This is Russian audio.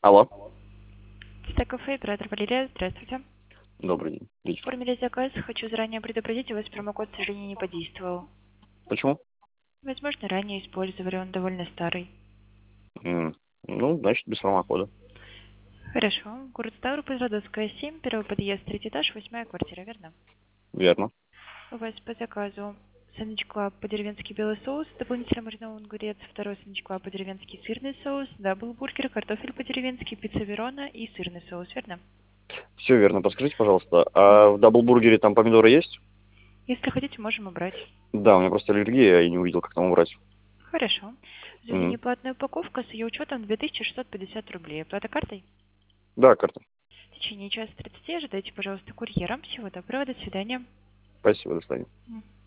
Алло. Стек-кафе, оператор Валерия, здравствуйте. Добрый день. Вечер. Оформили заказ, хочу заранее предупредить, у вас промокод, к сожалению, не подействовал. Почему? Возможно, ранее использовали, он довольно старый. Ну, значит, без промокода. Хорошо. Город Ставрополь, Родовская, 7, первый подъезд, третий этаж, 8-я квартира, верно? Верно. У вас по заказу сэндвич клаб по-деревенски белый соус, дополнительно маринован огурец, второй сэндвич клаб по-деревенски сырный соус, даблбургер, картофель по-деревенски, пицца Верона и сырный соус, верно? Все верно. Подскажите, пожалуйста, а в даблбургере там помидоры есть? Если хотите, можем убрать. Да, у меня просто аллергия, я не увидел, как там убрать. Хорошо. М. Заведение платная упаковка с ее учетом 2650 рублей. Оплата картой? Да, карта. В течение часа 30 ожидайте, пожалуйста, курьера. Всего доброго, до свидания. Спасибо, до свидания.